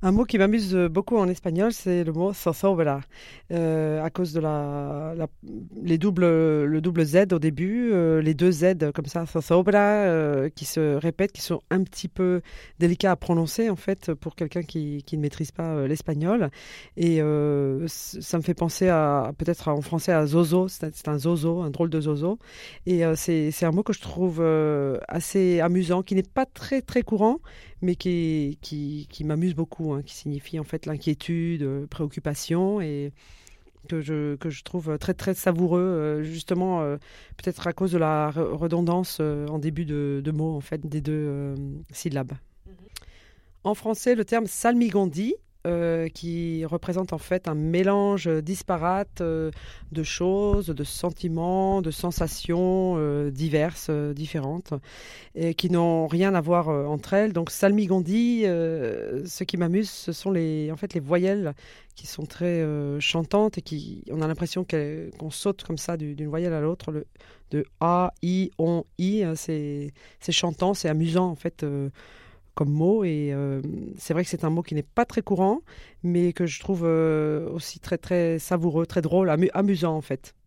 Un mot qui m'amuse beaucoup en espagnol, c'est le mot zozobra, à cause de le double Z au début, les deux Z comme ça, zozobra, qui se répètent, qui sont un petit peu délicats à prononcer en fait pour quelqu'un qui ne maîtrise pas l'espagnol. Et ça me fait penser peut-être en français à zozo, c'est un zozo, un drôle de zozo. Et c'est un mot que je trouve assez amusant, qui n'est pas très très courant, mais qui m'amuse beaucoup, hein, qui signifie en fait l'inquiétude, préoccupation, et que je trouve très très savoureux, justement, peut-être à cause de la redondance en début de mots, en fait, des deux syllabes. En français, le terme salmigondis, qui représente en fait un mélange disparate de choses, de sentiments, de sensations diverses, différentes, et qui n'ont rien à voir entre elles. Donc salmigondis, ce qui m'amuse, ce sont en fait les voyelles qui sont très chantantes, et on a l'impression qu'on saute comme ça d'une voyelle à l'autre. De A, I, on, I, hein, c'est chantant, c'est amusant en fait. Comme mot, et c'est vrai que c'est un mot qui n'est pas très courant, mais que je trouve aussi très très savoureux, très drôle, amusant en fait.